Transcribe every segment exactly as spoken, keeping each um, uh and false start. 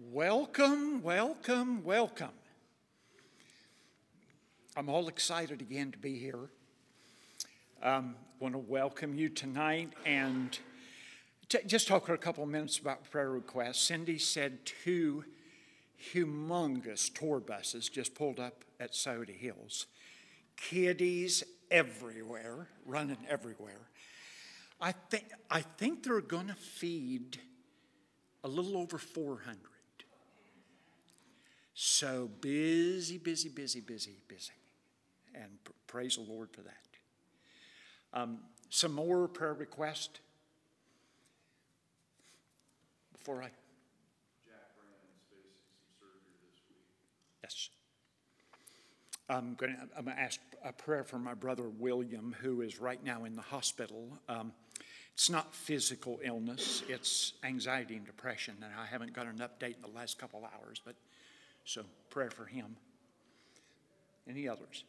Welcome, welcome, welcome. I'm all excited again to be here. Um, I want to welcome you tonight and t- just talk for a couple of minutes about prayer requests. Cindy said two humongous tour buses just pulled up at Scioto Hills. Kiddies everywhere, running everywhere. I think I think they're going to feed a little over four hundred. So busy, busy, busy, busy, busy. And pr- praise the Lord for that. Um, some more prayer requests before I. Jack Brandon's facing some surgery this week. Yes. I'm going to I'm going to ask a prayer for my brother William, who is right now in the hospital. Um, it's not physical illness, it's anxiety and depression, and I haven't got an update in the last couple hours, but so prayer for him. Any others?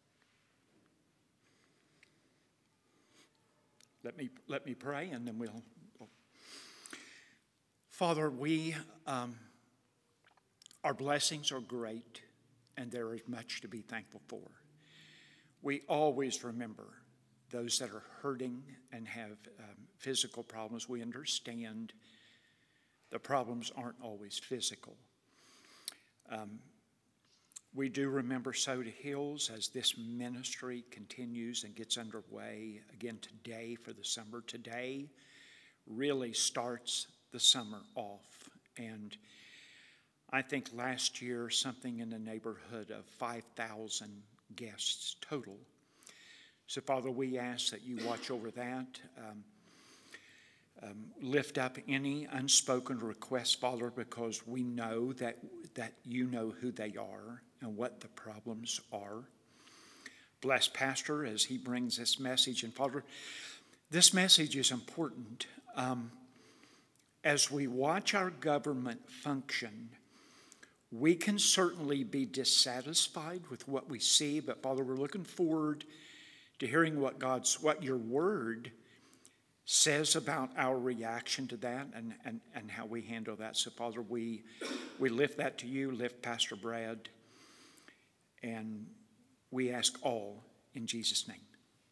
Let me let me pray, and then we'll. we'll. Father, we um, our blessings are great, and there is much to be thankful for. We always remember those that are hurting and have um, physical problems. We understand the problems aren't always physical. Um, we do remember Scioto Hills as this ministry continues and gets underway again today for the summer. Today really starts the summer off. And I think last year something in the neighborhood of five thousand guests total. So Father, we ask that you watch over that. Um, Um, lift up any unspoken requests, Father, because we know that, that you know who they are and what the problems are. Bless Pastor as he brings this message. And Father, this message is important. Um, as we watch our government function, we can certainly be dissatisfied with what we see, but Father, we're looking forward to hearing what God's, what your word says about our reaction to that and, and, and how we handle that. So, Father, we we lift that to you, lift Pastor Brad, and we ask all in Jesus' name.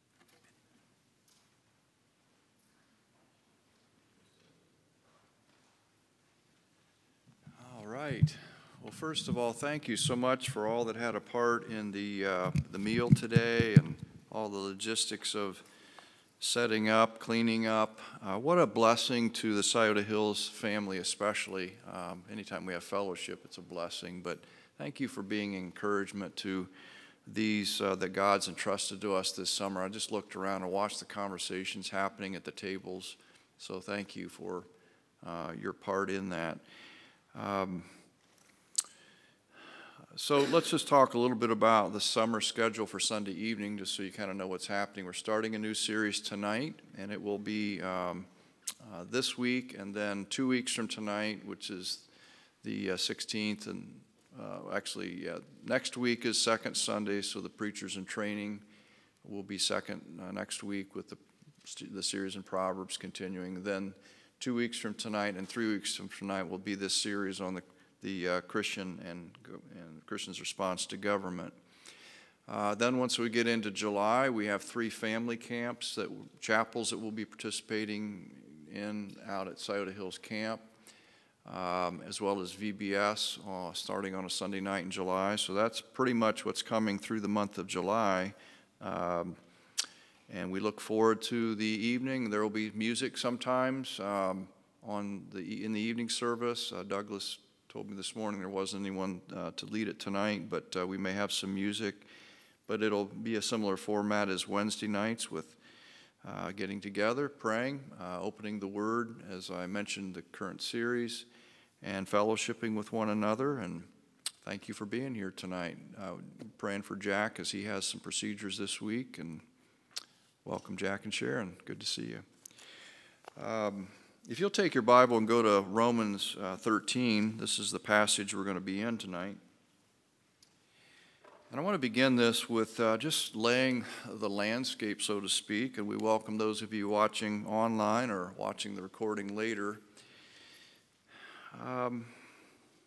All right. Well, first of all, thank you so much for all that had a part in the uh, the meal today and all the logistics of setting up, cleaning up. Uh, what a blessing to the Scioto Hills family especially. Um, anytime we have fellowship, it's a blessing. But thank you for being encouragement to these uh, that God's entrusted to us this summer. I just looked around and watched the conversations happening at the tables. So thank you for uh, your part in that. Um, So let's just talk a little bit about the summer schedule for Sunday evening, just so you kind of know what's happening. We're starting a new series tonight, and it will be um, uh, this week, and then two weeks from tonight, which is the uh, sixteenth, and uh, actually uh, next week is second Sunday, so the preachers in training will be second uh, next week with the, the series in Proverbs continuing. Then two weeks from tonight and three weeks from tonight will be this series on the the uh, Christian and, and Christians' response to government. Uh, then once we get into July, we have three family camps, that chapels that we'll be participating in out at Scioto Hills Camp, um, as well as V B S uh, starting on a Sunday night in July. So that's pretty much what's coming through the month of July. Um, and we look forward to the evening. There will be music sometimes um, on the in the evening service. Uh, Douglas told me this morning there wasn't anyone uh, to lead it tonight, but uh, we may have some music. But it'll be a similar format as Wednesday nights with uh, getting together, praying, uh, opening the Word, as I mentioned, the current series, and fellowshipping with one another. And thank you for being here tonight. Uh, praying for Jack as he has some procedures this week. And welcome, Jack and Sharon. Good to see you. Um, If you'll take your Bible and go to Romans uh, thirteen, this is the passage we're going to be in tonight. And I want to begin this with uh, just laying the landscape, so to speak, and we welcome those of you watching online or watching the recording later. Um,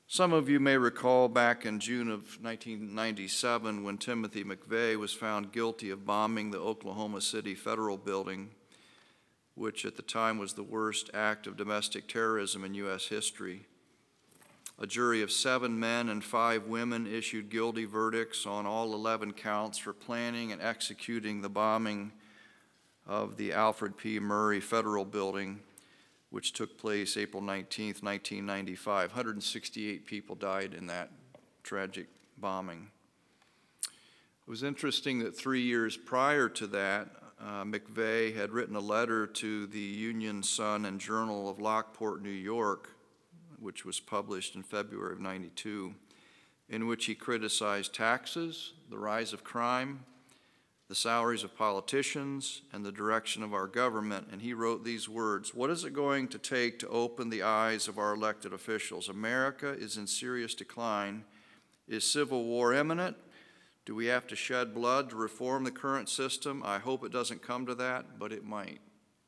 Some of you may recall back in June of nineteen ninety-seven when Timothy McVeigh was found guilty of bombing the Oklahoma City Federal Building, which at the time was the worst act of domestic terrorism in U S history. A jury of seven men and five women issued guilty verdicts on all eleven counts for planning and executing the bombing of the Alfred P. Murrah Federal Building, which took place April nineteenth, nineteen ninety-five. one hundred sixty-eight people died in that tragic bombing. It was interesting that three years prior to that, uh, McVeigh had written a letter to the Union Sun and Journal of Lockport, New York, which was published in February of ninety-two, in which he criticized taxes, the rise of crime, the salaries of politicians, and the direction of our government. And he wrote these words: "What is it going to take to open the eyes of our elected officials? America is in serious decline. Is civil war imminent? Do we have to shed blood to reform the current system? I hope it doesn't come to that, but it might."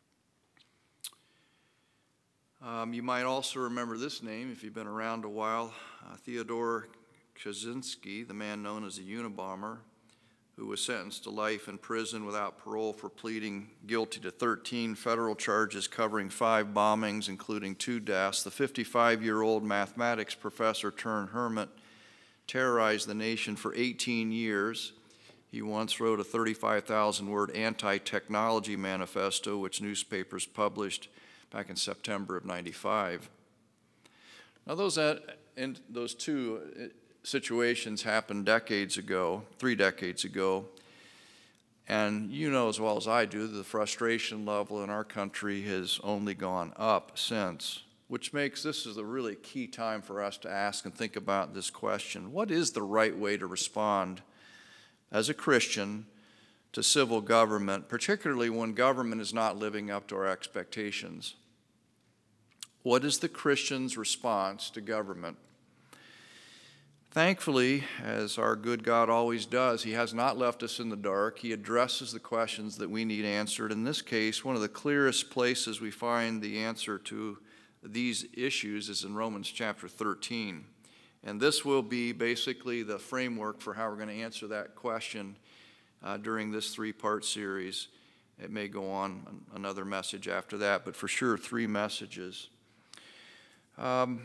Um, you might also remember this name if you've been around a while, uh, Theodore Kaczynski, the man known as the Unabomber, who was sentenced to life in prison without parole for pleading guilty to thirteen federal charges covering five bombings, including two deaths. The fifty-five-year-old mathematics professor turned hermit terrorized the nation for eighteen years. He once wrote a thirty-five thousand word anti-technology manifesto, which newspapers published back in September of ninety-five. Now those, at, in, those two situations happened decades ago, three decades ago, and you know as well as I do the frustration level in our country has only gone up since, which makes this is a really key time for us to ask and think about this question: what is the right way to respond as a Christian to civil government, particularly when government is not living up to our expectations? What is the Christian's response to government? Thankfully, as our good God always does, He has not left us in the dark. He addresses the questions that we need answered. In this case, one of the clearest places we find the answer to these issues is in Romans chapter thirteen. And this will be basically the framework for how we're going to answer that question uh, during this three-part series. It may go on another message after that, but for sure three messages. Um,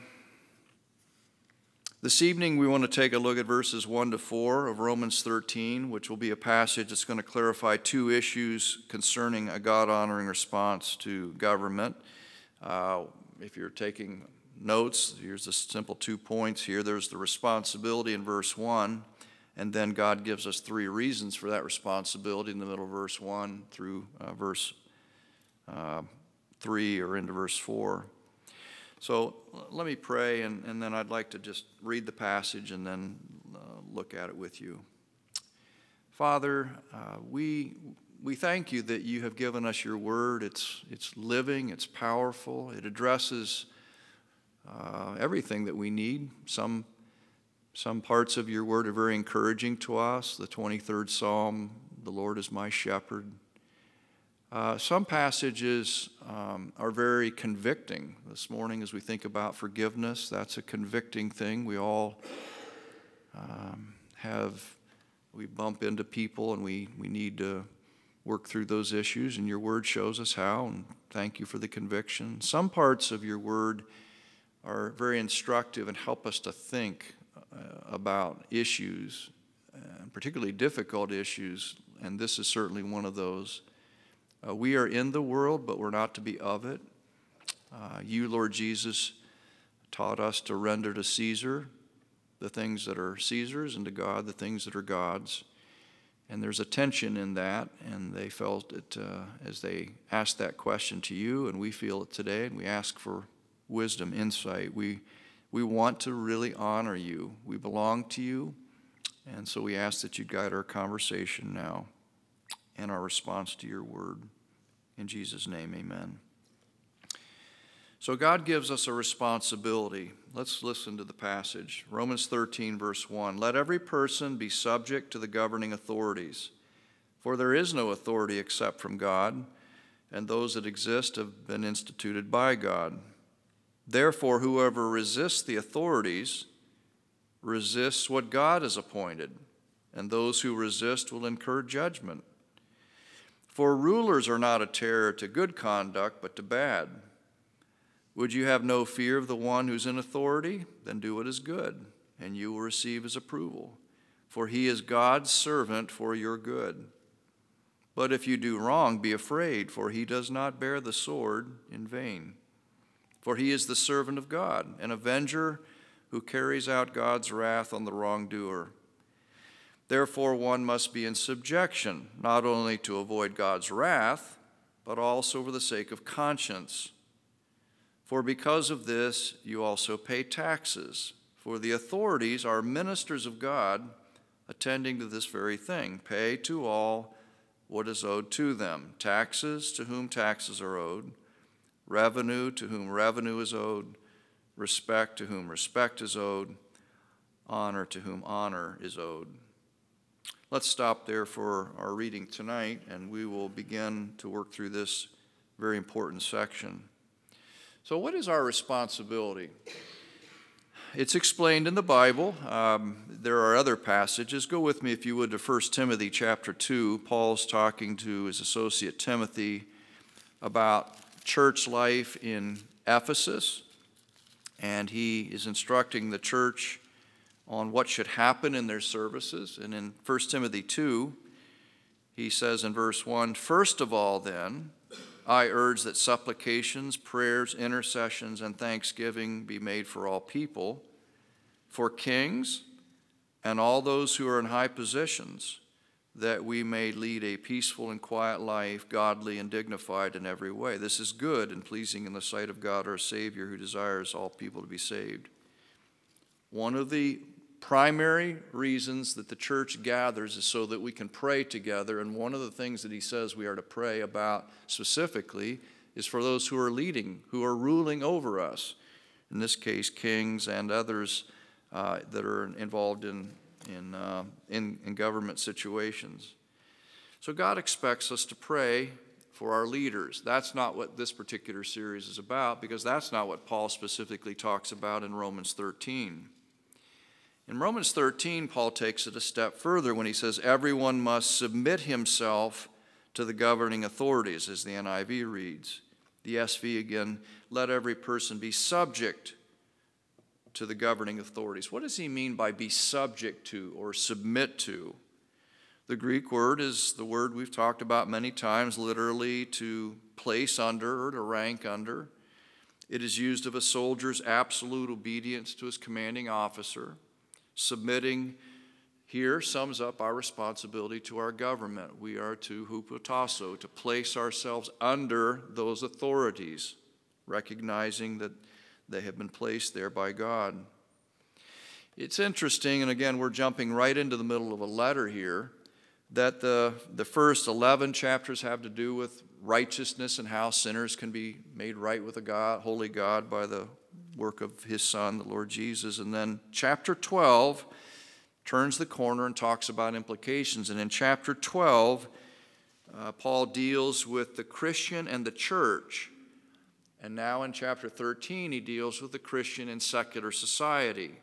This evening we want to take a look at verses one to four of Romans thirteen, which will be a passage that's going to clarify two issues concerning a God-honoring response to government. Uh, if you're taking notes, here's the simple two points here. There's the responsibility in verse one, and then God gives us three reasons for that responsibility in the middle of verse one through uh, verse uh, three or into verse four. So let me pray, and, and then I'd like to just read the passage and then uh, look at it with you. Father, uh, we, we thank you that you have given us your word. It's, it's living, it's powerful, it addresses uh, everything that we need. Some, some parts of your word are very encouraging to us. The twenty-third Psalm, the Lord is my shepherd. Uh, some passages um, are very convicting. This morning, as we think about forgiveness, that's a convicting thing. We all um, have, we bump into people, and we, we need to work through those issues, and your word shows us how, and thank you for the conviction. Some parts of your word are very instructive and help us to think uh, about issues, uh, particularly difficult issues, and this is certainly one of those. Uh, we are in the world, but we're not to be of it. Uh, you, Lord Jesus, taught us to render to Caesar the things that are Caesar's and to God the things that are God's. And there's a tension in that, and they felt it uh, as they asked that question to you, and we feel it today, and we ask for wisdom, insight. We, we want to really honor you. We belong to you, and so we ask that you guide our conversation now and our response to your word. In Jesus' name, amen. So God gives us a responsibility. Let's listen to the passage. Romans thirteen, verse one. Let every person be subject to the governing authorities, for there is no authority except from God, and those that exist have been instituted by God. Therefore, whoever resists the authorities resists what God has appointed, and those who resist will incur judgment. For rulers are not a terror to good conduct, but to bad. Would you have no fear of the one who's in authority? Then do what is good, and you will receive his approval. For he is God's servant for your good. But if you do wrong, be afraid, for he does not bear the sword in vain. For he is the servant of God, an avenger who carries out God's wrath on the wrongdoer. Therefore, one must be in subjection, not only to avoid God's wrath, but also for the sake of conscience. For because of this, you also pay taxes. For the authorities are ministers of God, attending to this very thing. Pay to all what is owed to them. Taxes to whom taxes are owed. Revenue to whom revenue is owed. Respect to whom respect is owed. Honor to whom honor is owed. Let's stop there for our reading tonight, and we will begin to work through this very important section. So what is our responsibility? It's explained in the Bible. Um, there are other passages. Go with me, if you would, to First Timothy chapter two. Paul's talking to his associate Timothy about church life in Ephesus, and he is instructing the church on what should happen in their services. And in First Timothy two, he says in verse one, "First of all, then, I urge that supplications, prayers, intercessions, and thanksgiving be made for all people, for kings and all those who are in high positions, that we may lead a peaceful and quiet life, godly and dignified in every way. This is good and pleasing in the sight of God our Savior, who desires all people to be saved." One of the primary reasons that the church gathers is so that we can pray together, and one of the things that he says we are to pray about specifically is for those who are leading, who are ruling over us. In this case, kings and others uh, that are involved in, in, uh, in, in government situations. So God expects us to pray for our leaders. That's not what this particular series is about, because that's not what Paul specifically talks about in Romans thirteen. In Romans thirteen, Paul takes it a step further when he says, everyone must submit himself to the governing authorities, as the N I V reads. The S V again, let every person be subject to the governing authorities. What does he mean by be subject to or submit to? The Greek word is the word we've talked about many times, literally to place under or to rank under. It is used of a soldier's absolute obedience to his commanding officer. Submitting here sums up our responsibility to our government. We are to hupotasso, to place ourselves under those authorities, recognizing that they have been placed there by God. It's interesting, and again, we're jumping right into the middle of a letter here, that the, the first eleven chapters have to do with righteousness and how sinners can be made right with a God, holy God by the work of his Son, the Lord Jesus. And then chapter twelve turns the corner and talks about implications. And in chapter twelve, uh, Paul deals with the Christian and the church. And now in chapter thirteen, he deals with the Christian and secular society.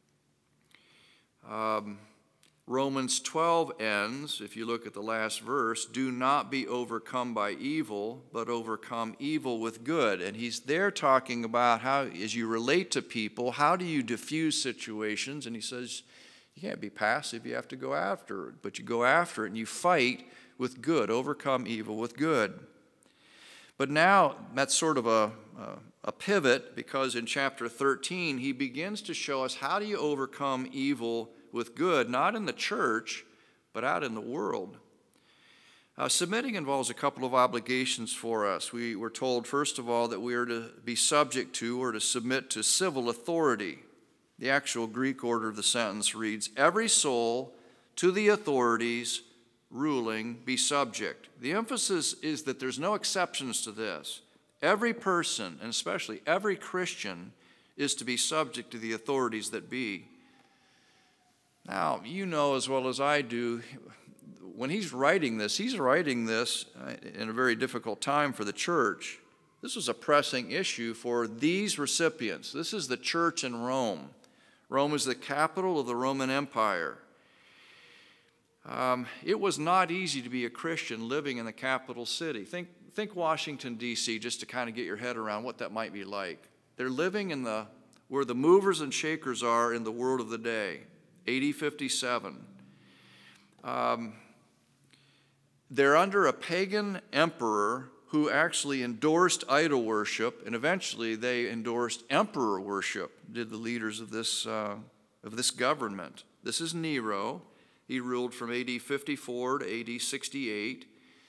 Um, Romans twelve ends, if you look at the last verse, do not be overcome by evil, but overcome evil with good. And he's there talking about how, as you relate to people, how do you diffuse situations? And he says, you can't be passive, you have to go after it. But you go after it and you fight with good, overcome evil with good. But now that's sort of a, a, a pivot, because in chapter thirteen, he begins to show us how do you overcome evil with good, not in the church, but out in the world. Uh, submitting involves a couple of obligations for us. We were told, first of all, that we are to be subject to or to submit to civil authority. The actual Greek order of the sentence reads, every soul to the authorities ruling be subject. The emphasis is that there's no exceptions to this. Every person, and especially every Christian, is to be subject to the authorities that be. Now, you know as well as I do, when he's writing this, he's writing this in a very difficult time for the church. This was a pressing issue for these recipients. This is the church in Rome. Rome is the capital of the Roman Empire. Um, it was not easy to be a Christian living in the capital city. Think, think Washington, D C, just to kind of get your head around what that might be like. They're living in the, where the movers and shakers are in the world of the day, A D fifty-seven. Um, they're under a pagan emperor who actually endorsed idol worship, and eventually they endorsed emperor worship, did the leaders of this, uh, of this government. This is Nero. He ruled from A D fifty-four to A D sixty-eight.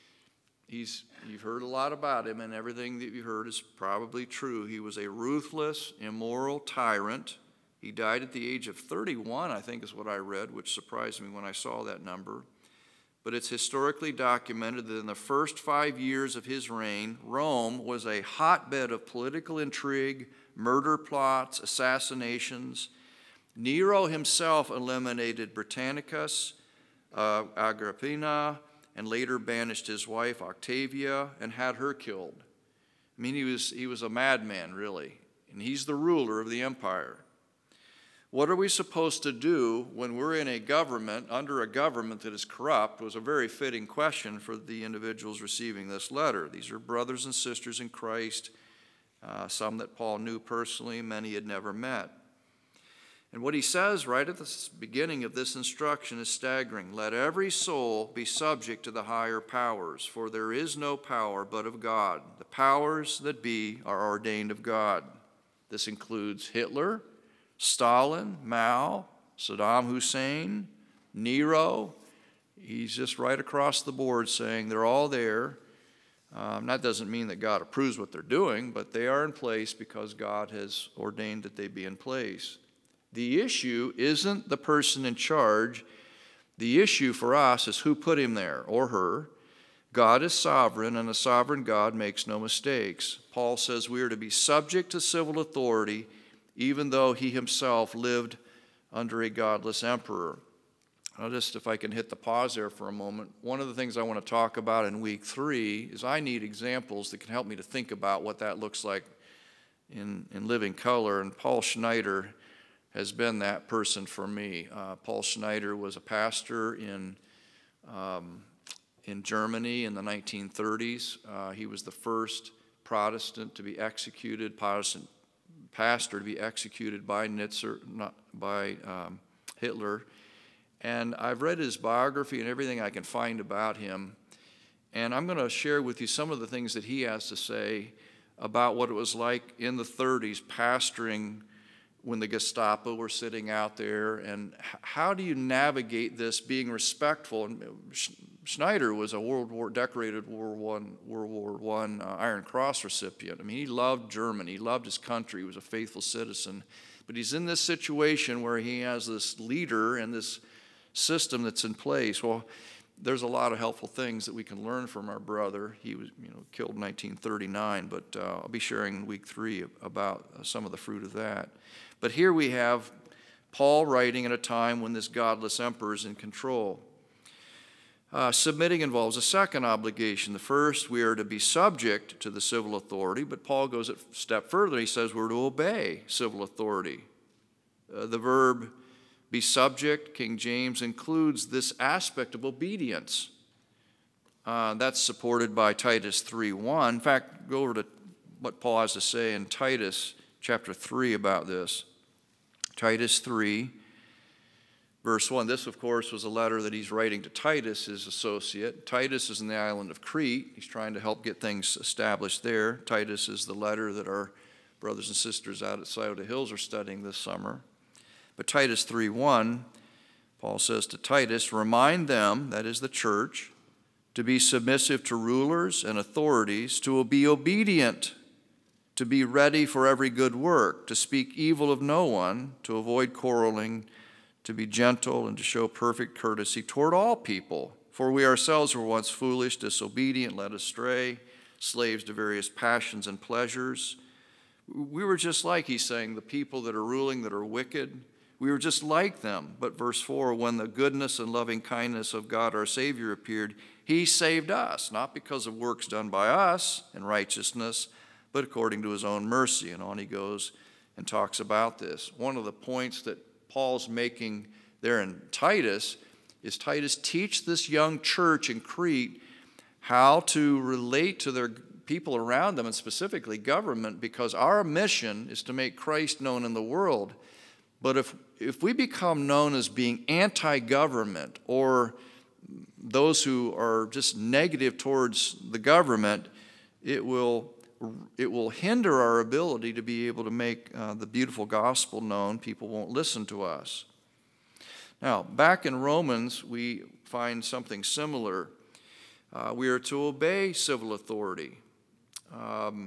He's, you've heard a lot about him, and everything that you heard is probably true. He was a ruthless, immoral tyrant. He died at the age of thirty-one, I think is what I read, which surprised me when I saw that number. But it's historically documented that in the first five years of his reign, Rome was a hotbed of political intrigue, murder plots, assassinations. Nero himself eliminated Britannicus, uh, Agrippina, and later banished his wife Octavia and had her killed. I mean, he was, he was a madman, really, and he's the ruler of the empire. What are we supposed to do when we're in a government, under a government that is corrupt, was a very fitting question for the individuals receiving this letter. These are brothers and sisters in Christ, uh, some that Paul knew personally, many had never met. And what he says right at the beginning of this instruction is staggering. Let every soul be subject to the higher powers, for there is no power but of God. The powers that be are ordained of God. This includes Hitler, Stalin, Mao, Saddam Hussein, Nero. He's just right across the board saying they're all there. Um, that doesn't mean that God approves what they're doing, but they are in place because God has ordained that they be in place. The issue isn't the person in charge. The issue for us is who put him there or her. God is sovereign, and a sovereign God makes no mistakes. Paul says we are to be subject to civil authority even though he himself lived under a godless emperor. I'll just, if I can hit the pause there for a moment, one of the things I want to talk about in week three is I need examples that can help me to think about what that looks like in, in living color, and Paul Schneider has been that person for me. Uh, Paul Schneider was a pastor in, um, in Germany in the nineteen thirties. Uh, he was the first Protestant to be executed, Protestant pastor to be executed by Nitzer, not by um, Hitler. And I've read his biography and everything I can find about him. And I'm going to share with you some of the things that he has to say about what it was like in the thirties pastoring when the Gestapo were sitting out there, and how do you navigate this being respectful. And Schneider was a World War, decorated World War One, World War One uh, Iron Cross recipient. I mean, he loved Germany, he loved his country, he was a faithful citizen. But he's in this situation where he has this leader and this system that's in place. Well, there's a lot of helpful things that we can learn from our brother. He was, you know, killed in nineteen thirty-nine, but uh, I'll be sharing in week three about uh, some of the fruit of that. But here we have Paul writing at a time when this godless emperor is in control. Uh, submitting involves a second obligation. The first, we are to be subject to the civil authority, but Paul goes a step further. He says we're to obey civil authority. Uh, the verb be subject, King James, includes this aspect of obedience. Uh, that's supported by Titus three one. In fact, go over to what Paul has to say in Titus chapter three about this. Titus three, verse one. This, of course, was a letter that he's writing to Titus, his associate. Titus is in the island of Crete. He's trying to help get things established there. Titus is the letter that our brothers and sisters out at Scioto Hills are studying this summer. But Titus three one, Paul says to Titus, remind them, that is the church, to be submissive to rulers and authorities, to be obedient, to be ready for every good work, to speak evil of no one, to avoid quarreling, to be gentle, and to show perfect courtesy toward all people. For we ourselves were once foolish, disobedient, led astray, slaves to various passions and pleasures. We were just like, he's saying, the people that are ruling, that are wicked. We were just like them. But verse four, when the goodness and loving kindness of God our Savior appeared, he saved us, not because of works done by us in righteousness, but according to his own mercy. And on he goes and talks about this. One of the points that Paul's making there in Titus is Titus, teach this young church in Crete how to relate to their people around them, and specifically government, because our mission is to make Christ known in the world. But if, if we become known as being anti-government, or those who are just negative towards the government, it will, it will hinder our ability to be able to make uh, the beautiful gospel known. People won't listen to us. Now, back in Romans, we find something similar. Uh, we are to obey civil authority. Um,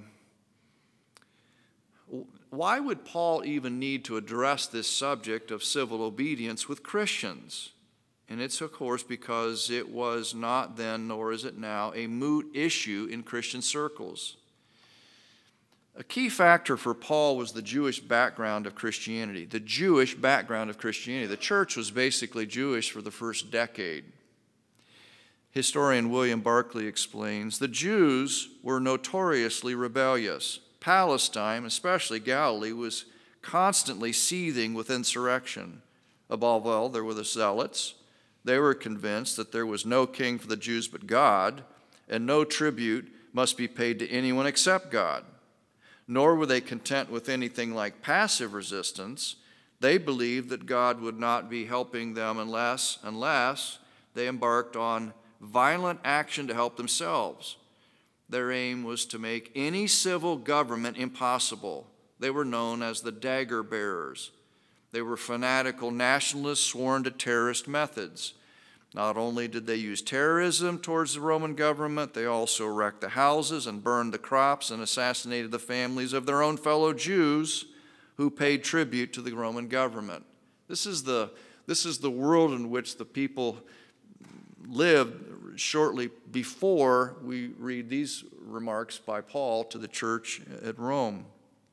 why would Paul even need to address this subject of civil obedience with Christians? And it's, of course, because it was not then, nor is it now, a moot issue in Christian circles. A key factor for Paul was the Jewish background of Christianity. The Jewish background of Christianity. The church was basically Jewish for the first decade. Historian William Barclay explains, the Jews were notoriously rebellious. Palestine, especially Galilee, was constantly seething with insurrection. Above all, there were the Zealots. They were convinced that there was no king for the Jews but God, and no tribute must be paid to anyone except God. Nor were they content with anything like passive resistance. They believed that God would not be helping them unless, unless they embarked on violent action to help themselves. Their aim was to make any civil government impossible. They were known as the dagger bearers. They were fanatical nationalists sworn to terrorist methods. Not only did they use terrorism towards the Roman government, they also wrecked the houses and burned the crops and assassinated the families of their own fellow Jews who paid tribute to the Roman government. This is the, this is the world in which the people lived shortly before we read these remarks by Paul to the church at Rome.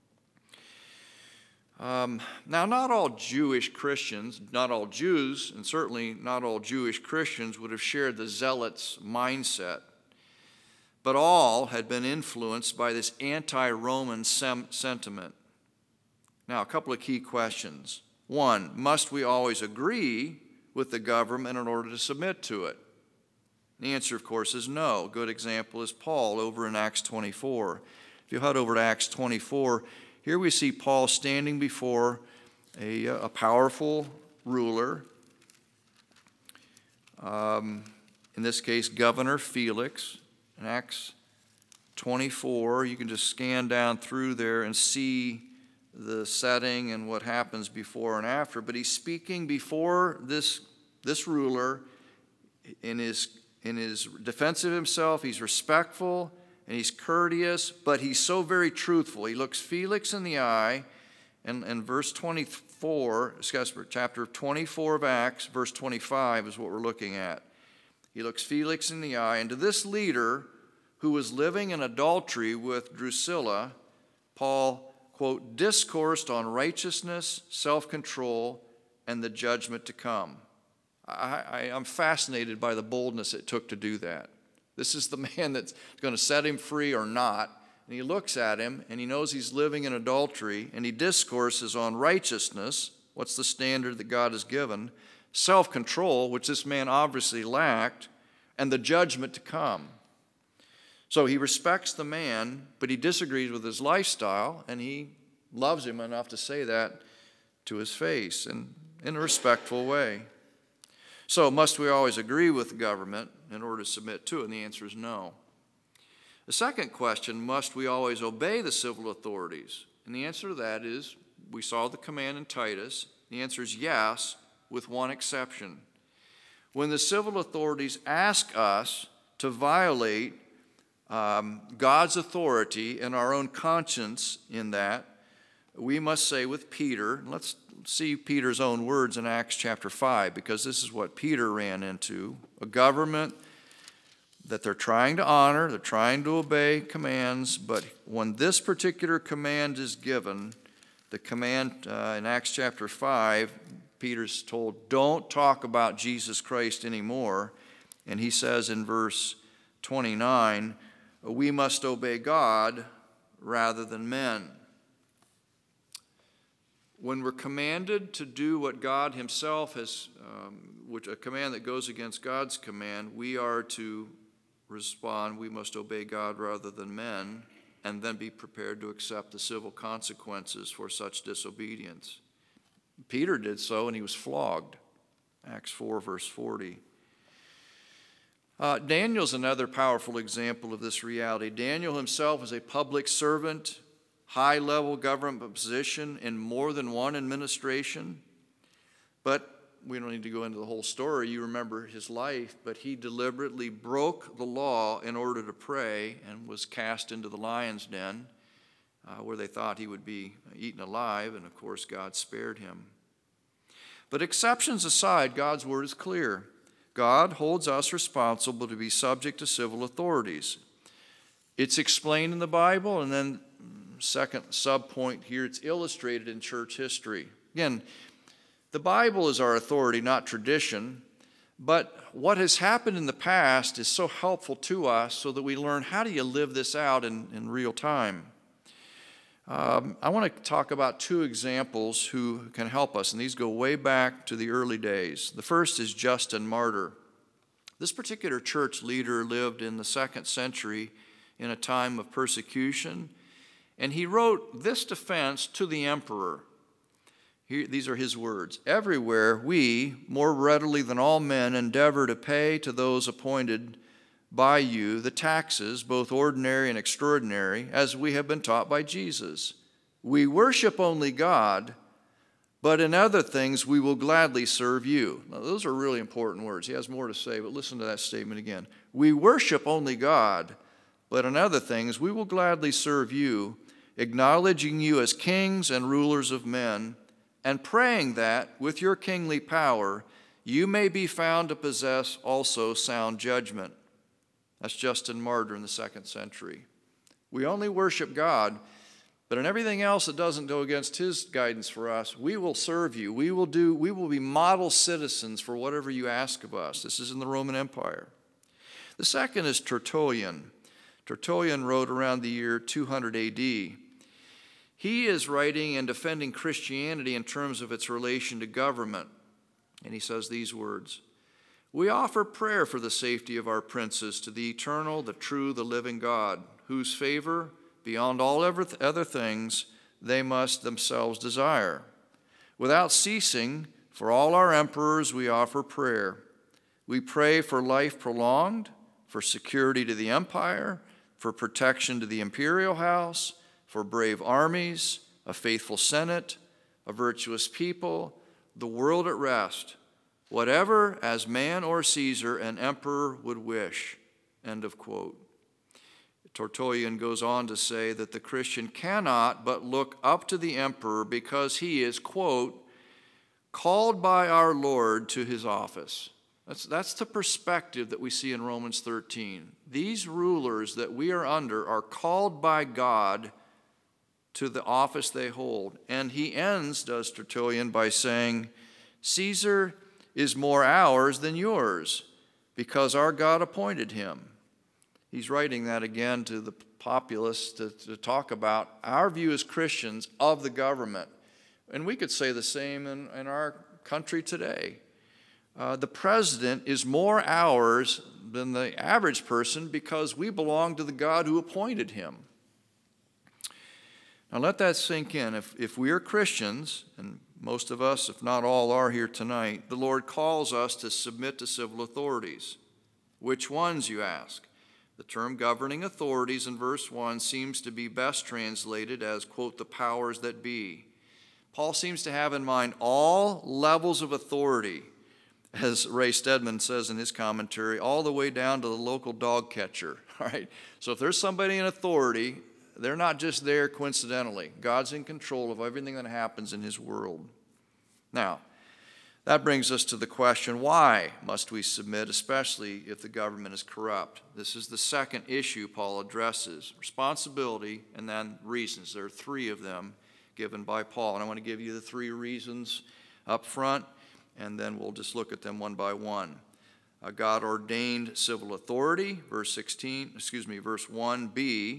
Um, now, not all Jewish Christians, not all Jews, and certainly not all Jewish Christians would have shared the zealots' mindset, but all had been influenced by this anti-Roman sem- sentiment. Now, a couple of key questions. One, must we always agree with the government in order to submit to it? The answer, of course, is no. A good example is Paul over in Acts twenty-four. If you head over to Acts twenty-four, here we see Paul standing before a, a powerful ruler, um, in this case, Governor Felix. In Acts twenty-four, you can just scan down through there and see the setting and what happens before and after. But he's speaking before this, this ruler in his, in his defense of himself. He's respectful and he's courteous, but he's so very truthful. He looks Felix in the eye, and, and verse twenty-four, chapter twenty-four of Acts, verse twenty-five is what we're looking at. He looks Felix in the eye, and to this leader who was living in adultery with Drusilla, Paul, quote, discoursed on righteousness, self-control, and the judgment to come. I, I, I'm fascinated by the boldness it took to do that. This is the man that's going to set him free or not. And he looks at him, and he knows he's living in adultery, and he discourses on righteousness, what's the standard that God has given, self-control, which this man obviously lacked, and the judgment to come. So he respects the man, but he disagrees with his lifestyle, and he loves him enough to say that to his face and in a respectful way. So must we always agree with the government in order to submit to it? And the answer is no. The second question, must we always obey the civil authorities? And the answer to that is, we saw the command in Titus. The answer is yes, with one exception. When the civil authorities ask us to violate um, God's authority and our own conscience in that, we must say with Peter, let's see Peter's own words in Acts chapter five, because this is what Peter ran into, a government that they're trying to honor, they're trying to obey commands, but when this particular command is given, the command uh, in Acts chapter five, Peter's told, don't talk about Jesus Christ anymore, and he says in verse twenty-nine, we must obey God rather than men. When we're commanded to do what God himself has, um, which a command that goes against God's command, we are to respond, we must obey God rather than men, and then be prepared to accept the civil consequences for such disobedience. Peter did so, and he was flogged. Acts four, verse forty. Uh, Daniel's another powerful example of this reality. Daniel himself is a public servant, high-level government position in more than one administration. But we don't need to go into the whole story. You remember his life, but he deliberately broke the law in order to pray and was cast into the lion's den, uh, where they thought he would be eaten alive, and of course God spared him. But exceptions aside, God's word is clear. God holds us responsible to be subject to civil authorities. It's explained in the Bible, and then second sub-point here, it's illustrated in church history. Again, the Bible is our authority, not tradition, but what has happened in the past is so helpful to us so that we learn how do you live this out in, in real time. Um, I want to talk about two examples who can help us, and these go way back to the early days. The first is Justin Martyr. This particular church leader lived in the second century in a time of persecution, and he wrote this defense to the emperor. Here, these are his words. "Everywhere we, more readily than all men, endeavor to pay to those appointed by you the taxes, both ordinary and extraordinary, as we have been taught by Jesus. We worship only God, but in other things we will gladly serve you." Now, those are really important words. He has more to say, but listen to that statement again. We worship only God, but in other things we will gladly serve you, acknowledging you as kings and rulers of men, and praying that, with your kingly power, you may be found to possess also sound judgment. That's Justin Martyr in the second century. We only worship God, but in everything else that doesn't go against his guidance for us, we will serve you. We will do, we will be model citizens for whatever you ask of us. This is in the Roman Empire. The second is Tertullian. Tertullian wrote around the year two hundred A D. He is writing and defending Christianity in terms of its relation to government. And he says these words: "We offer prayer for the safety of our princes to the eternal, the true, the living God, whose favor, beyond all other things, they must themselves desire. Without ceasing, for all our emperors we offer prayer. We pray for life prolonged, for security to the empire, for protection to the imperial house, for brave armies, a faithful senate, a virtuous people, the world at rest, whatever, as man or Caesar, an emperor would wish." End of quote. Tertullian goes on to say that the Christian cannot but look up to the emperor because he is, quote, "called by our Lord to his office." That's, that's the perspective that we see in Romans thirteen. These rulers that we are under are called by God to the office they hold. And he ends, does Tertullian, by saying, "Caesar is more ours than yours, because our God appointed him." He's writing that again to the populace to, to talk about our view as Christians of the government. And we could say the same in, in our country today. Uh, the president is more ours than the average person because we belong to the God who appointed him. Now let that sink in. If, if we are Christians, and most of us, if not all, are here tonight, the Lord calls us to submit to civil authorities. Which ones, you ask? The term governing authorities in verse one seems to be best translated as, quote, "the powers that be." Paul seems to have in mind all levels of authority, as Ray Stedman says in his commentary, all the way down to the local dog catcher. All right? So if there's somebody in authority, they're not just there coincidentally. God's in control of everything that happens in his world. Now, that brings us to the question, why must we submit, especially if the government is corrupt? This is the second issue Paul addresses, responsibility and then reasons. There are three of them given by Paul, and I want to give you the three reasons up front, and then we'll just look at them one by one. Uh, God ordained civil authority, verse sixteen, excuse me, verse one b,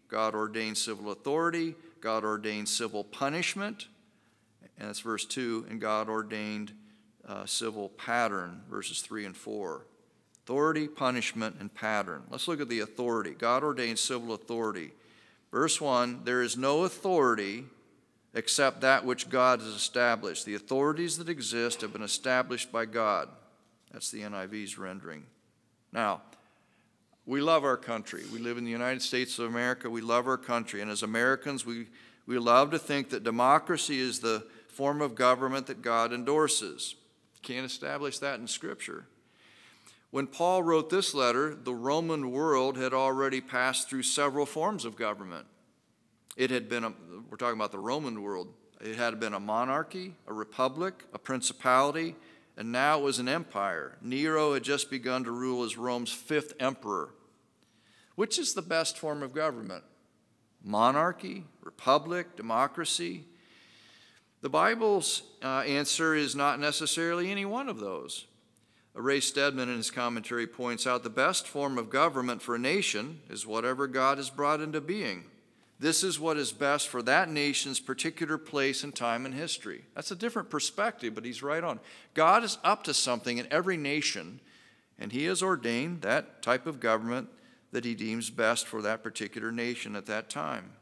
God ordained civil authority, God ordained civil punishment, and that's verse two, and God ordained uh, civil pattern, verses three and four. Authority, punishment, and pattern. Let's look at the authority. God ordained civil authority. Verse one, there is no authority except that which God has established. The authorities that exist have been established by God. That's the N I V's rendering. Now, we love our country. We live in the United States of America. We love our country. And as Americans, we, we love to think that democracy is the form of government that God endorses. Can't establish that in Scripture. When Paul wrote this letter, the Roman world had already passed through several forms of government. It had been, a, we're talking about the Roman world, it had been a monarchy, a republic, a principality, and now it was an empire. Nero had just begun to rule as Rome's fifth emperor. Which is the best form of government? Monarchy, republic, democracy? The Bible's uh, answer is not necessarily any one of those. Ray Stedman in his commentary points out the best form of government for a nation is whatever God has brought into being. This is what is best for that nation's particular place and time in history. That's a different perspective, but he's right on. God is up to something in every nation, and he has ordained that type of government that he deems best for that particular nation at that time.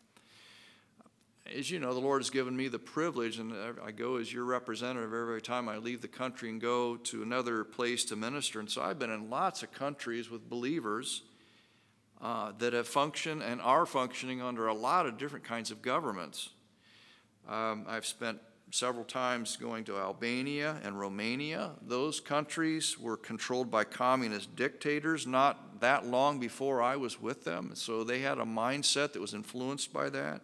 As you know, the Lord has given me the privilege, and I go as your representative every time I leave the country and go to another place to minister. And so I've been in lots of countries with believers uh, that have functioned and are functioning under a lot of different kinds of governments. Um, I've spent several times going to Albania and Romania. Those countries were controlled by communist dictators not that long before I was with them. So they had a mindset that was influenced by that.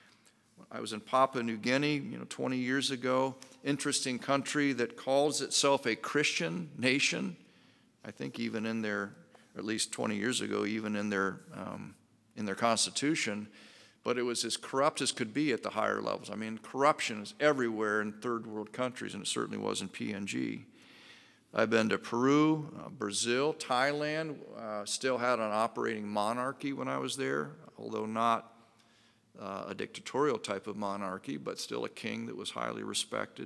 I was in Papua New Guinea, you know, twenty years ago. Interesting country that calls itself a Christian nation. I think even in their, or at least twenty years ago, even in their um, in their constitution, but it was as corrupt as could be at the higher levels. I mean, corruption is everywhere in third world countries, and it certainly was in P N G. I've been to Peru, uh, Brazil, Thailand. Uh, still had an operating monarchy when I was there, although not Uh, a dictatorial type of monarchy, but still a king that was highly respected.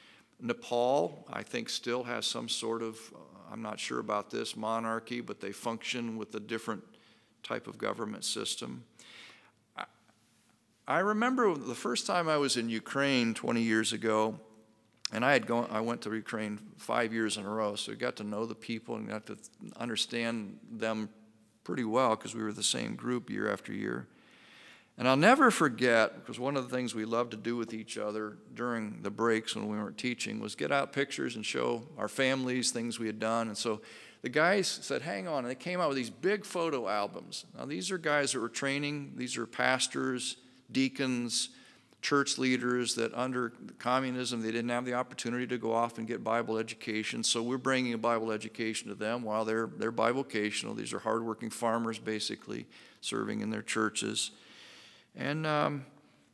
Nepal, I think, still has some sort of, uh, I'm not sure about this, monarchy, but they function with a different type of government system. I, I remember the first time I was in Ukraine twenty years ago, and I had gone, I went to Ukraine five years in a row, so I got to know the people and got to understand them pretty well because we were the same group year after year. And I'll never forget, because one of the things we loved to do with each other during the breaks when we weren't teaching was get out pictures and show our families things we had done. And so the guys said, hang on, and they came out with these big photo albums. Now these are guys that were training, these are pastors, deacons, church leaders that under communism they didn't have the opportunity to go off and get Bible education. So we're bringing a Bible education to them while they're, they're bivocational. These are hardworking farmers basically serving in their churches. And, um,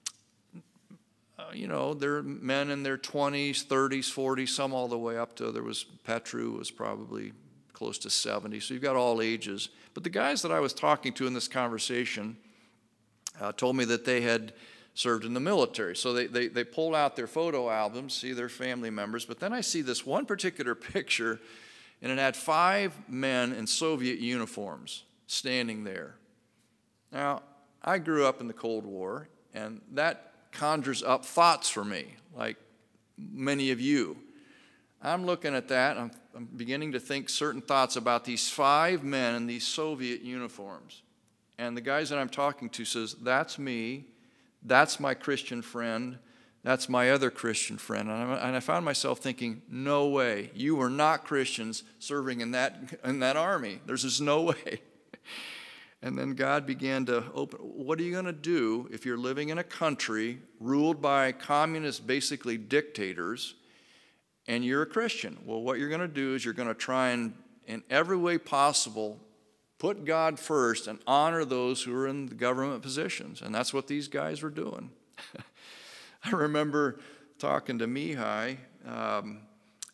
uh, you know, they're men in their twenties, thirties, forties, some all the way up to, there was Petru was probably close to seventy. So you've got all ages. But the guys that I was talking to in this conversation uh, told me that they had served in the military. So they, they, they pulled out their photo albums, see their family members. But then I see this one particular picture, and it had five men in Soviet uniforms standing there. Now, I grew up in the Cold War, and that conjures up thoughts for me, like many of you. I'm looking at that, I'm, I'm beginning to think certain thoughts about these five men in these Soviet uniforms. And the guys that I'm talking to says, that's me, that's my Christian friend, that's my other Christian friend. And I, and I found myself thinking, no way, you were not Christians serving in that, in that army. There's just no way. And then God began to open, what are you going to do if you're living in a country ruled by communist, basically dictators, and you're a Christian? Well, what you're going to do is you're going to try and, in every way possible, put God first and honor those who are in the government positions. And that's what these guys were doing. I remember talking to Mihai. Um,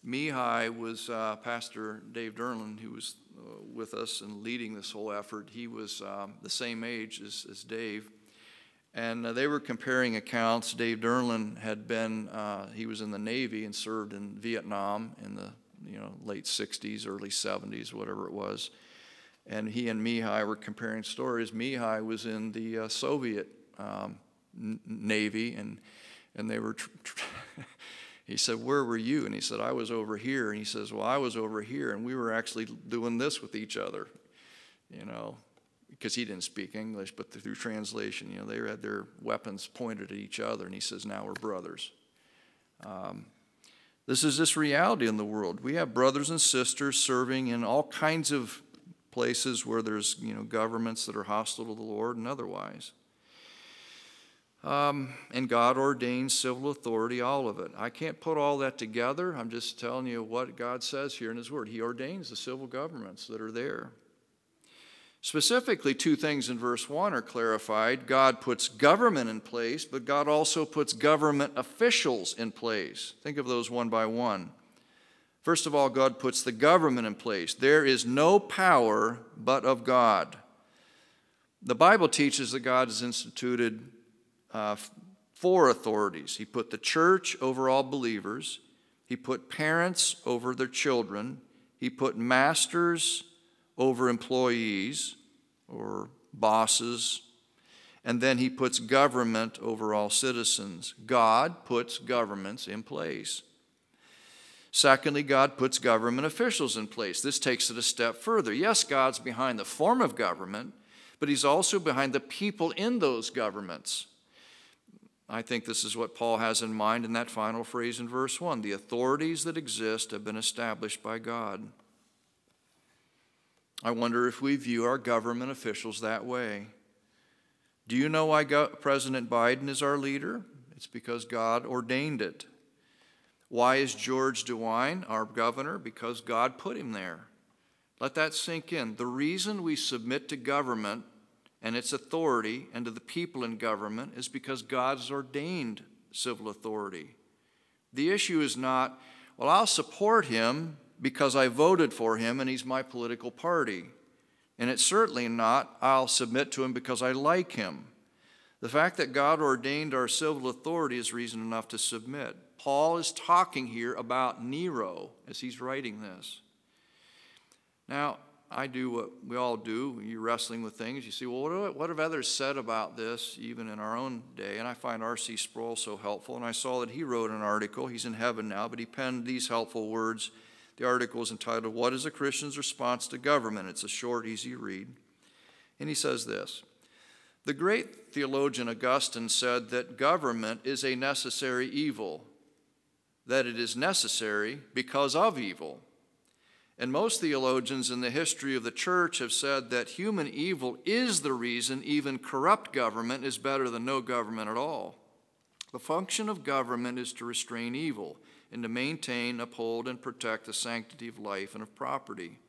Mihai was uh, Pastor Dave Derlin, who was uh, with us and leading this whole effort. He was um, the same age as, as Dave. And uh, they were comparing accounts. Dave Derlin had been, uh, he was in the Navy and served in Vietnam in the you know late sixties, early seventies, whatever it was. And he and Mihai were comparing stories. Mihai was in the uh, Soviet um, n- Navy, and and they were, tr- tr- he said, where were you? And he said, I was over here. And he says, well, I was over here, and we were actually doing this with each other, you know, because he didn't speak English, but through translation, you know, they had their weapons pointed at each other, and he says, now we're brothers. Um, this is this reality in the world. We have brothers and sisters serving in all kinds of places where there's, you know, governments that are hostile to the Lord and otherwise. Um, and God ordains civil authority, all of it. I can't put all that together. I'm just telling you what God says here in His Word. He ordains the civil governments that are there. Specifically, two things in verse one are clarified. God puts government in place, but God also puts government officials in place. Think of those one by one. First of all, God puts the government in place. There is no power but of God. The Bible teaches that God has instituted uh, four authorities. He put the church over all believers. He put parents over their children. He put masters over employees or bosses. And then he puts government over all citizens. God puts governments in place. Secondly, God puts government officials in place. This takes it a step further. Yes, God's behind the form of government, but He's also behind the people in those governments. I think this is what Paul has in mind in that final phrase in verse one. The authorities that exist have been established by God. I wonder if we view our government officials that way. Do you know why President Biden is our leader? It's because God ordained it. Why is George DeWine our governor? Because God put him there. Let that sink in. The reason we submit to government and its authority and to the people in government is because God has ordained civil authority. The issue is not, well, I'll support him because I voted for him and he's my political party. And it's certainly not, I'll submit to him because I like him. The fact that God ordained our civil authority is reason enough to submit. Paul is talking here about Nero as he's writing this. Now, I do what we all do. You're wrestling with things. You see, well, what have others said about this, even in our own day? And I find R C Sproul so helpful. And I saw that he wrote an article. He's in heaven now, but he penned these helpful words. The article is entitled, What is a Christian's Response to Government? It's a short, easy read. And he says this, the great theologian Augustine said that government is a necessary evil, that it is necessary because of evil. And most theologians in the history of the church have said that human evil is the reason even corrupt government is better than no government at all. The function of government is to restrain evil and to maintain, uphold, and protect the sanctity of life and of property.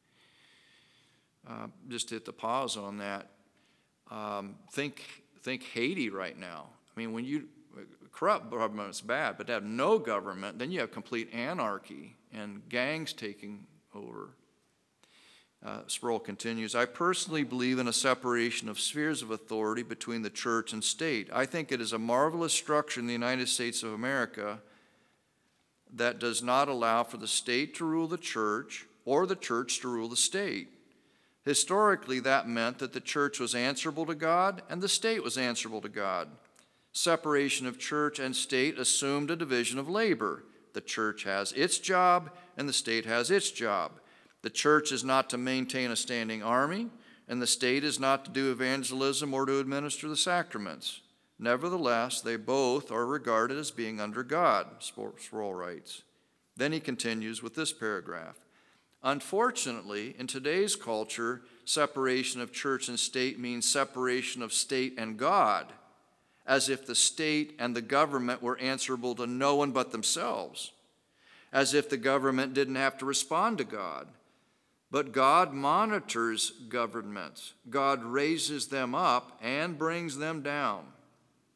Uh, just hit the pause on that. Um, think, think Haiti right now. I mean, when you, corrupt government's bad, but to have no government, then you have complete anarchy and gangs taking over. Uh, Sproul continues, I personally believe in a separation of spheres of authority between the church and state. I think it is a marvelous structure in the United States of America that does not allow for the state to rule the church or the church to rule the state. Historically, that meant that the church was answerable to God and the state was answerable to God. Separation of church and state assumed a division of labor. The church has its job and the state has its job. The church is not to maintain a standing army, and the state is not to do evangelism or to administer the sacraments. Nevertheless, they both are regarded as being under God, Sproul writes. Then he continues with this paragraph. Unfortunately, in today's culture, separation of church and state means separation of state and God, as if the state and the government were answerable to no one but themselves, as if the government didn't have to respond to God. But God monitors governments. God raises them up and brings them down.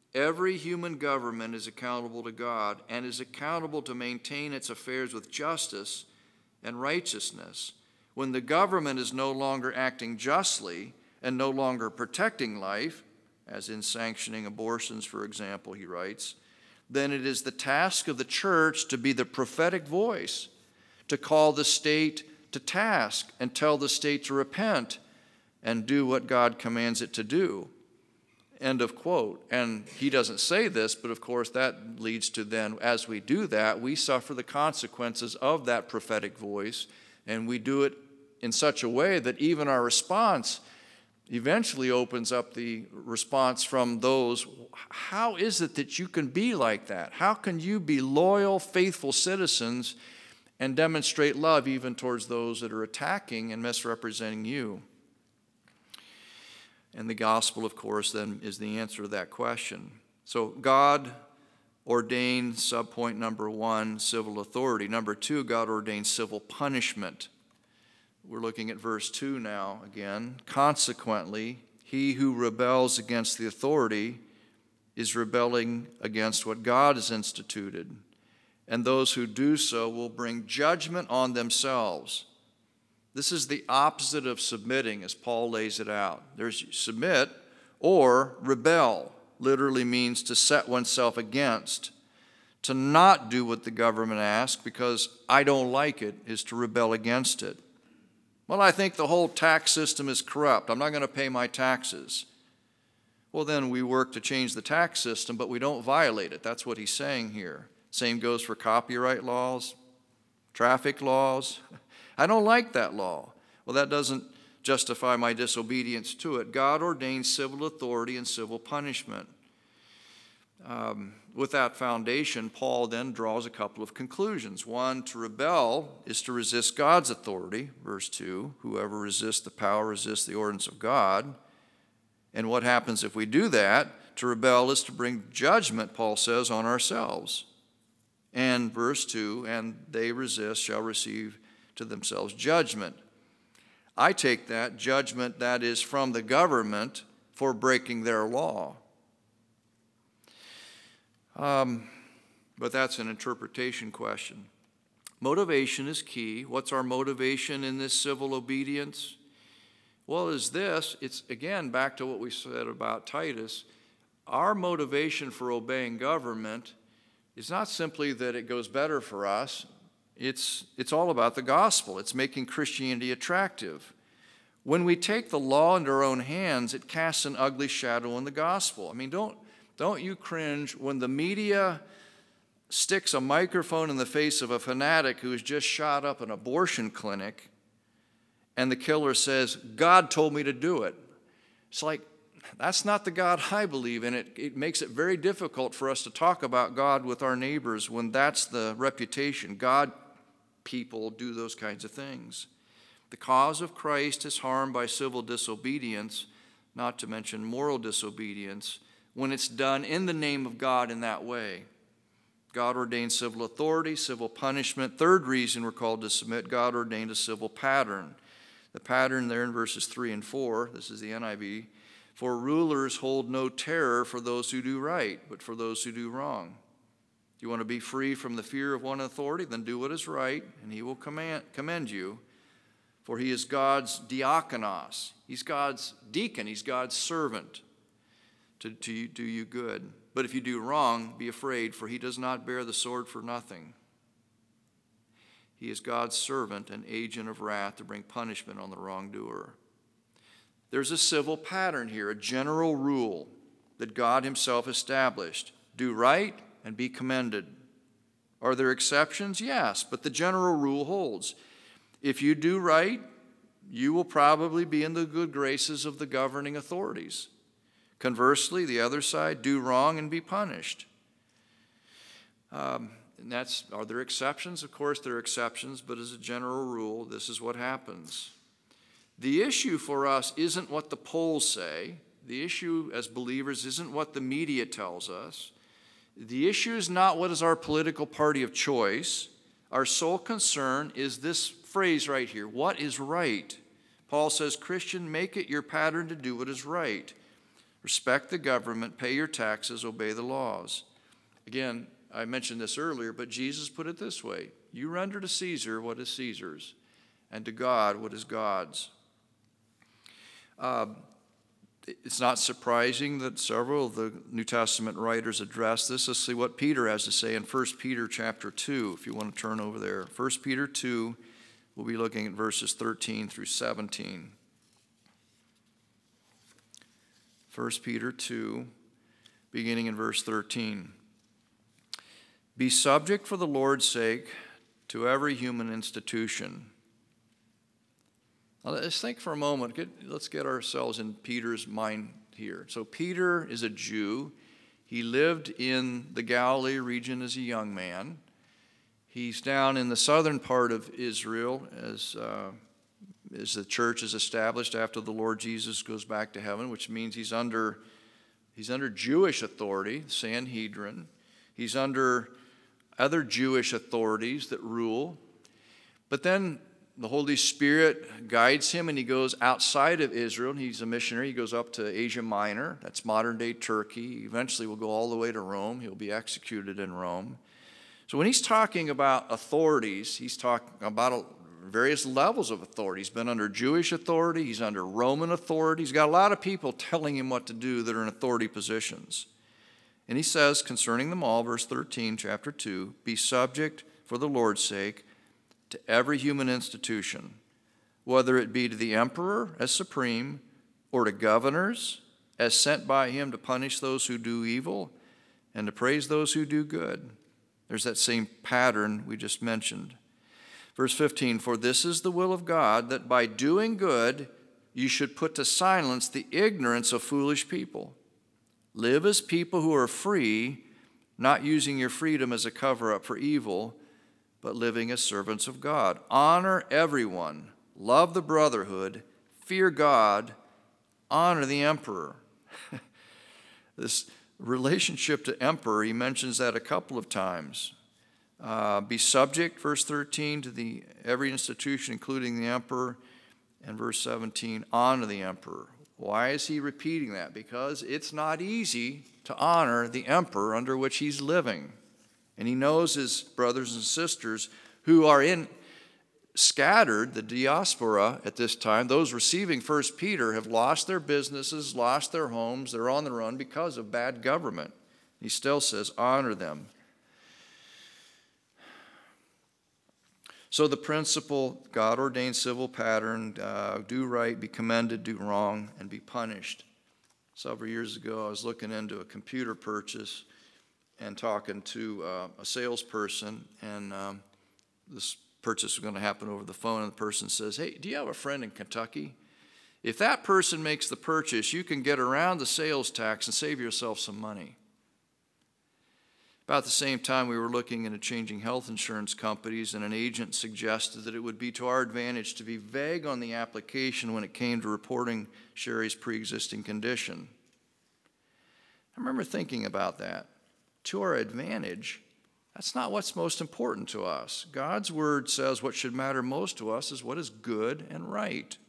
Every human government is accountable to God and is accountable to maintain its affairs with justice and righteousness. When the government is no longer acting justly and no longer protecting life, as in sanctioning abortions, for example, he writes, then it is the task of the church to be the prophetic voice, to call the state to task and tell the state to repent and do what God commands it to do. End of quote. And he doesn't say this, but of course that leads to then, as we do that, we suffer the consequences of that prophetic voice, and we do it in such a way that even our response eventually opens up the response from those, how is it that you can be like that? How can you be loyal, faithful citizens and demonstrate love even towards those that are attacking and misrepresenting you? And the gospel, of course, then is the answer to that question. So God ordained, subpoint number one, civil authority. Number two, God ordained civil punishment. We're looking at verse two now again. Consequently, he who rebels against the authority is rebelling against what God has instituted, and those who do so will bring judgment on themselves. This is the opposite of submitting, as Paul lays it out. There's submit or rebel, literally means to set oneself against. To not do what the government asks because I don't like it is to rebel against it. Well, I think the whole tax system is corrupt. I'm not going to pay my taxes. Well, then we work to change the tax system, but we don't violate it. That's what he's saying here. Same goes for copyright laws, traffic laws. I don't like that law. Well, that doesn't justify my disobedience to it. God ordains civil authority and civil punishment. Um, with that foundation, Paul then draws a couple of conclusions. One, to rebel is to resist God's authority. Verse two, whoever resists the power resists the ordinance of God. And what happens if we do that? To rebel is to bring judgment, Paul says, on ourselves. And verse two, and they resist shall receive to themselves judgment. I take that judgment that is from the government for breaking their law. Um, but that's an interpretation question. Motivation is key. What's our motivation in this civil obedience? Well, is this, it's again back to what we said about Titus. Our motivation for obeying government is not simply that it goes better for us. It's, it's all about the gospel. It's making Christianity attractive. When we take the law into our own hands, it casts an ugly shadow on the gospel. I mean, don't, don't you cringe when the media sticks a microphone in the face of a fanatic who has just shot up an abortion clinic and the killer says, God told me to do it. It's like, that's not the God I believe in. It, it makes it very difficult for us to talk about God with our neighbors when that's the reputation. God people do those kinds of things. The cause of Christ is harmed by civil disobedience, not to mention moral disobedience, when it's done in the name of God in that way. God ordained civil authority, civil punishment. Third reason we're called to submit, God ordained a civil pattern. The pattern there in verses three and four, this is the N I V, for rulers hold no terror for those who do right, but for those who do wrong. If you want to be free from the fear of one authority, then do what is right, and he will command, commend you. For he is God's diakonos. He's God's deacon. He's God's servant to, to do you good. But if you do wrong, be afraid, for he does not bear the sword for nothing. He is God's servant, an agent of wrath to bring punishment on the wrongdoer. There's a civil pattern here, a general rule that God himself established. Do right and be commended. Are there exceptions? Yes, but the general rule holds. If you do right, you will probably be in the good graces of the governing authorities. Conversely, the other side, do wrong and be punished. Um, and that's, are there exceptions? Of course there are exceptions, but as a general rule, this is what happens. The issue for us isn't what the polls say. The issue as believers isn't what the media tells us. The issue is not what is our political party of choice. Our sole concern is this phrase right here, what is right? Paul says, Christian, make it your pattern to do what is right. Respect the government, pay your taxes, obey the laws. Again, I mentioned this earlier, but Jesus put it this way: you render to Caesar what is Caesar's, and to God what is God's. Uh, it's not surprising that several of the New Testament writers address this. Let's see what Peter has to say in First Peter chapter two, if you want to turn over there. First Peter two, we'll be looking at verses thirteen through seventeen. First Peter two, beginning in verse thirteen. Be subject for the Lord's sake to every human institution. Now, let's think for a moment. Get, let's get ourselves in Peter's mind here. So Peter is a Jew. He lived in the Galilee region as a young man. He's down in the southern part of Israel as, uh, as the church is established after the Lord Jesus goes back to heaven, which means he's under, he's under Jewish authority, Sanhedrin. He's under other Jewish authorities that rule. But then the Holy Spirit guides him, and he goes outside of Israel, and he's a missionary. He goes up to Asia Minor. That's modern-day Turkey. Eventually will go all the way to Rome. He'll be executed in Rome. So when he's talking about authorities, he's talking about various levels of authority. He's been under Jewish authority. He's under Roman authority. He's got a lot of people telling him what to do that are in authority positions. And he says concerning them all, verse thirteen, chapter two, be subject for the Lord's sake to every human institution, whether it be to the emperor as supreme, or to governors as sent by him to punish those who do evil and to praise those who do good. There's that same pattern we just mentioned. Verse fifteen, for this is the will of God, that by doing good you should put to silence the ignorance of foolish people. Live as people who are free, not using your freedom as a cover-up for evil, but living as servants of God. Honor everyone, love the brotherhood, fear God, honor the emperor. This relationship to emperor, he mentions that a couple of times. Uh, be subject, verse thirteen, to the every institution, including the emperor, and verse seventeen, honor the emperor. Why is he repeating that? Because it's not easy to honor the emperor under which he's living. And he knows his brothers and sisters who are in scattered, the diaspora at this time, those receiving First Peter have lost their businesses, lost their homes, they're on the run because of bad government. He still says, honor them. So the principle, God-ordained civil pattern, uh, do right, be commended, do wrong, and be punished. Several years ago, I was looking into a computer purchase and talking to uh, a salesperson, and um, this purchase was going to happen over the phone, and the person says, hey, do you have a friend in Kentucky? If that person makes the purchase, you can get around the sales tax and save yourself some money. About the same time, we were looking into changing health insurance companies, and an agent suggested that it would be to our advantage to be vague on the application when it came to reporting Sherry's pre-existing condition. I remember thinking about that. To our advantage, that's not what's most important to us. God's word says what should matter most to us is what is good and right.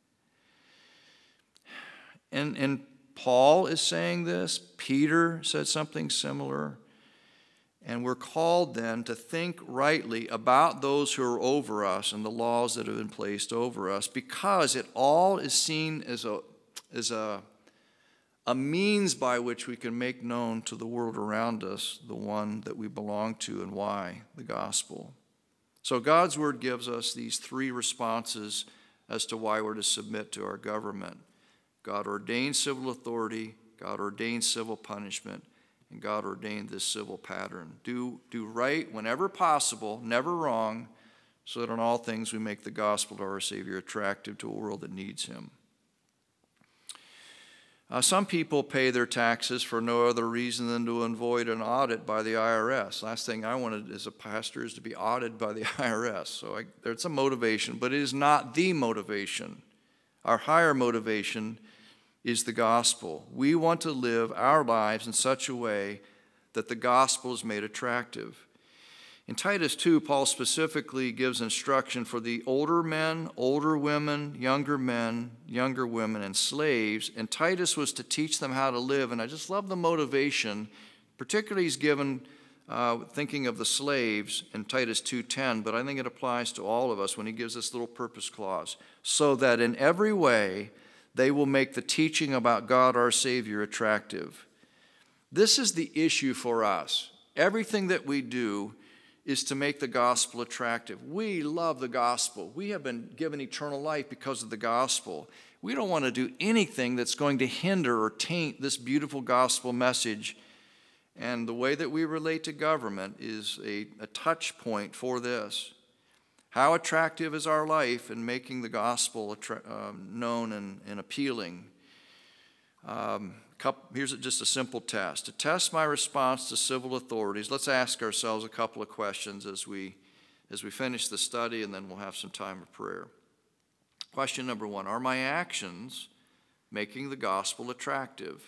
And, and Paul is saying this. Peter said something similar. And we're called then to think rightly about those who are over us and the laws that have been placed over us, because it all is seen as a, as a, a means by which we can make known to the world around us the one that we belong to and why, the gospel. So God's word gives us these three responses as to why we're to submit to our government. God ordained civil authority, God ordained civil punishment, and God ordained this civil pattern. Do, do right whenever possible, never wrong, so that in all things we make the gospel of our Savior attractive to a world that needs him. Uh, some people pay their taxes for no other reason than to avoid an audit by the I R S. Last thing I wanted as a pastor is to be audited by the I R S. So I, there's a motivation, but it is not the motivation. Our higher motivation is the gospel. We want to live our lives in such a way that the gospel is made attractive. In Titus two, Paul specifically gives instruction for the older men, older women, younger men, younger women, and slaves. And Titus was to teach them how to live. And I just love the motivation. Particularly he's given, uh, thinking of the slaves in Titus two ten, but I think it applies to all of us when he gives this little purpose clause. So that in every way they will make the teaching about God our Savior attractive. This is the issue for us. Everything that we do is to make the gospel attractive. We love the gospel. We have been given eternal life because of the gospel. We don't want to do anything that's going to hinder or taint this beautiful gospel message. And the way that we relate to government is a, a touch point for this. How attractive is our life in making the gospel attra- uh, known and, and appealing? Um, Here's just a simple test. To test my response to civil authorities, let's ask ourselves a couple of questions as we, as we finish the study, and then we'll have some time of prayer. Question number one, are my actions making the gospel attractive?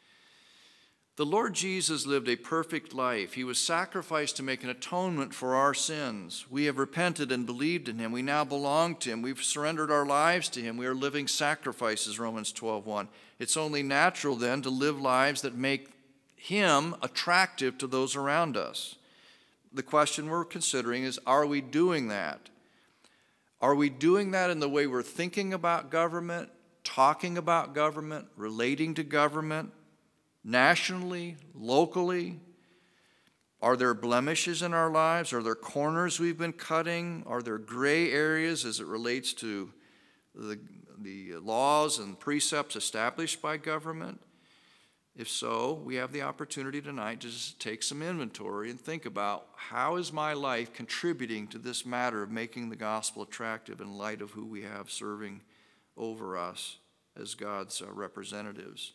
The Lord Jesus lived a perfect life. He was sacrificed to make an atonement for our sins. We have repented and believed in him. We now belong to him. We've surrendered our lives to him. We are living sacrifices, Romans twelve one. It's only natural then to live lives that make him attractive to those around us. The question we're considering is, are we doing that? Are we doing that in the way we're thinking about government, talking about government, relating to government? Nationally, locally? Are there blemishes in our lives? Are there corners we've been cutting? Are there gray areas as it relates to the, the laws and precepts established by government? If so, we have the opportunity tonight to just take some inventory and think about, how is my life contributing to this matter of making the gospel attractive in light of who we have serving over us as God's uh, representatives?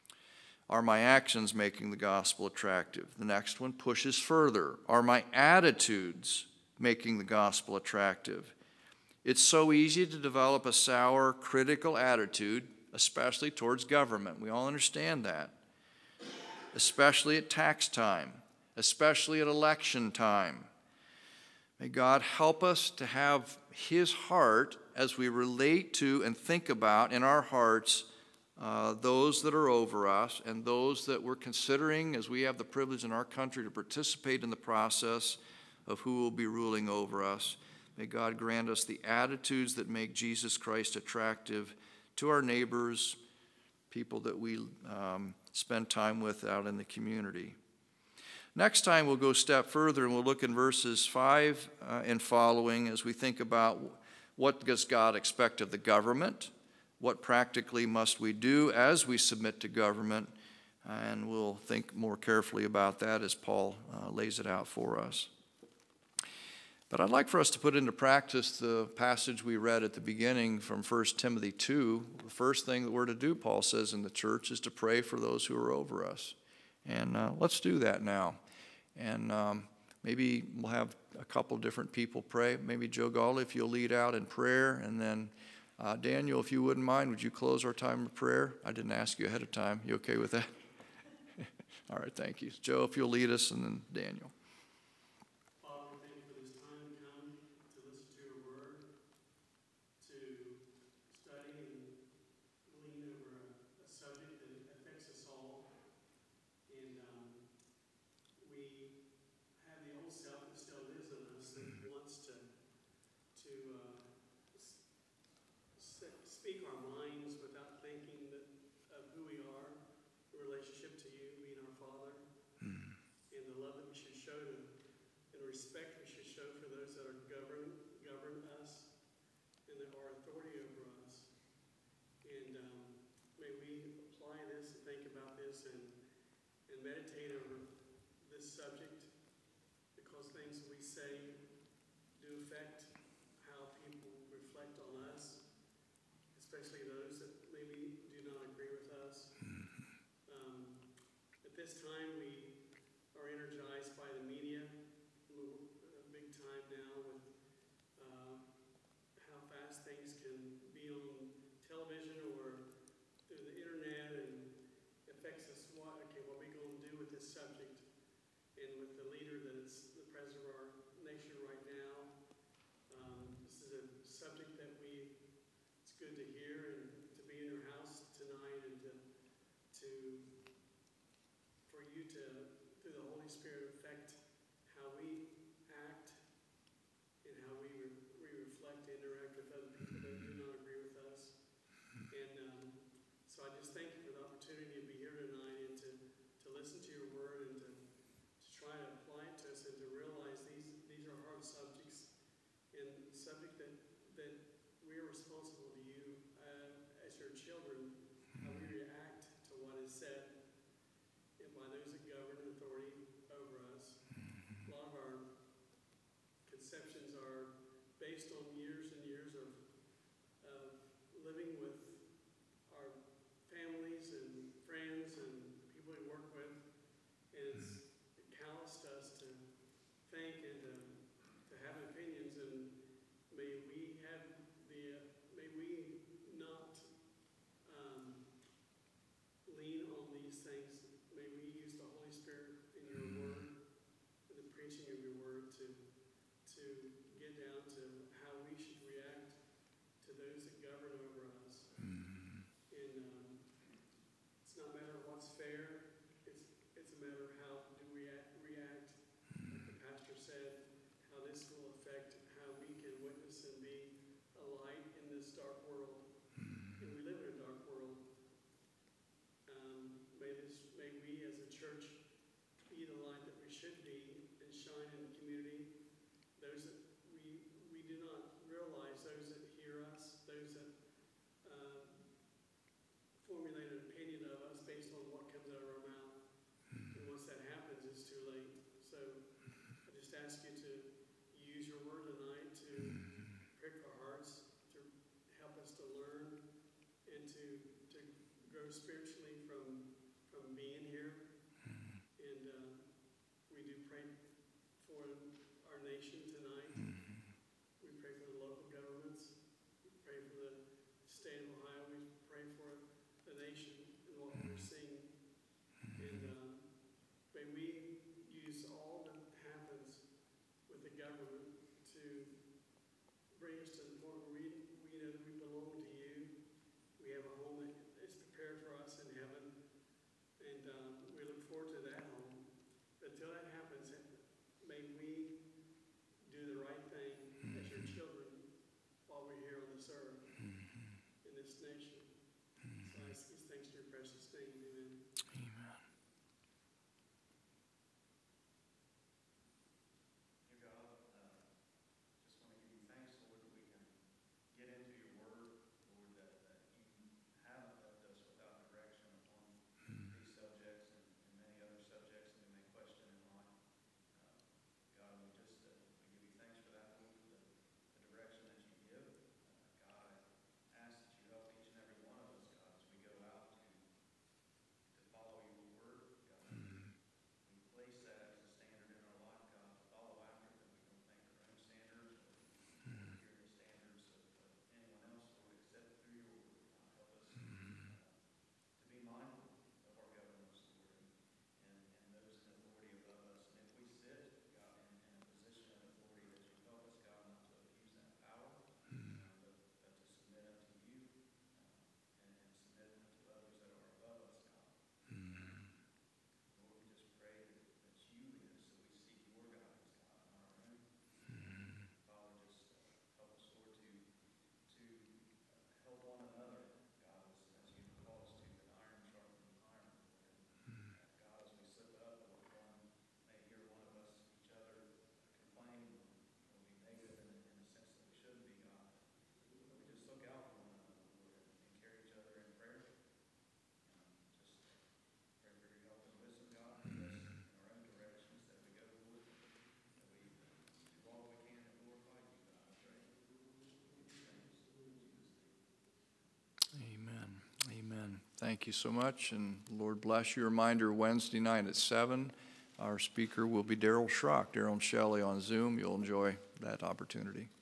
Are my actions making the gospel attractive? The next one pushes further. Are my attitudes making the gospel attractive? It's so easy to develop a sour, critical attitude, especially towards government. We all understand that. Especially at tax time, especially at election time. May God help us to have his heart as we relate to and think about in our hearts Uh, those that are over us and those that we're considering, as we have the privilege in our country to participate in the process of who will be ruling over us. May God grant us the attitudes that make Jesus Christ attractive to our neighbors, people that we um, spend time with out in the community. Next time we'll go a step further and we'll look in verses five uh, and following as we think about what does God expect of the government. What practically must we do as we submit to government? And we'll think more carefully about that as Paul uh, lays it out for us. But I'd like for us to put into practice the passage we read at the beginning from First Timothy two. The first thing that we're to do, Paul says, in the church is to pray for those who are over us. And uh, let's do that now. And um, maybe we'll have a couple different people pray. Maybe Joe Gawley, if you'll lead out in prayer, and then Uh, Daniel, if you wouldn't mind, would you close our time of prayer? I didn't ask you ahead of time. You okay with that? All right, thank you. Joe, if you'll lead us, and then Daniel. Father, we thank you for this time to come to listen to your word, to study and glean over a, a subject that affects us all. And um, we have the old self that still lives in us that wants to, to uh, speak our minds without thinking that, of who we are, in relationship to you being our Father, mm. and the love that we should show to, and respect we should show for those that are govern govern us, and that are authority over us. And um, may we apply this and think about this and, and meditate over this subject, because things we say do affect how people reflect on us, especially those that maybe do not agree with us. Mm-hmm. Um, at this time, we are energized by the media, a big time now, with uh, how fast things can be on television or through the internet, and affects us. What, okay, what are we going to do with this subject, and with the leader that is the president of our late. So I just ask you to use your word tonight to prick our hearts, to help us to learn and to, to grow spiritually from, from being here. And uh, we do pray for our nation tonight. We pray for the local governments. We pray for the state of Ohio. We pray for the nation and what we're seeing. And uh, may we use all that happens with the government to bring us to the point where we, we know that we belong to you. We have a home that is prepared for us in heaven. And um, we look forward to that home. But until that happens, may we do the right thing as your children while we're here on this earth, in this nation. So I ask these things in your precious name. Amen. Amen. Dear God, uh, just want to give you thanks, Lord, that we can get into your word, Lord, that, that you haven't left us without direction upon these subjects and, and many other subjects that we may question in life. Uh, God, we just uh, we give you thanks for that, Lord, for the, the direction that you give. Uh, God, I ask that you help each and every one of us, God, as we go out to, to follow your word, God. We place that as a standard in our life, God, to follow after, that we don't think our own standards or hear the standards of, of anyone else, Lord, except through your word. God, help us uh, to be mindful of our governments, Lord, and, and, and those in authority above us. And if we sit, God, in, in a position of authority, that you help us, God, not to abuse that power, uh, but, but to submit unto you uh, and, and submit unto others that are above us, God. Lord, we just pray that, that you lead us, so we seek your guidance, God, not our own. Father, just uh, help us, Lord, to, to uh, help one another, God, as, as you call us to, that iron sharpens iron, Lord. And uh, God, as we slip up, Lord, one may hear one of us, each other, complain or, or be negative in, in the sense that we shouldn't be, God. But we just look out for one another, Lord, and, and carry each other in prayer. Um, just uh, pray for your help and wisdom, God, and lead us in our own directions that we go, Lord, that we uh, do all we can to glorify you, God. I pray. Give you thanks in Jesus' name. Amen. Amen. Thank you so much, and Lord bless you. Reminder, Wednesday night at seven, our speaker will be Daryl Schrock, Daryl and Shelley on Zoom. You'll enjoy that opportunity.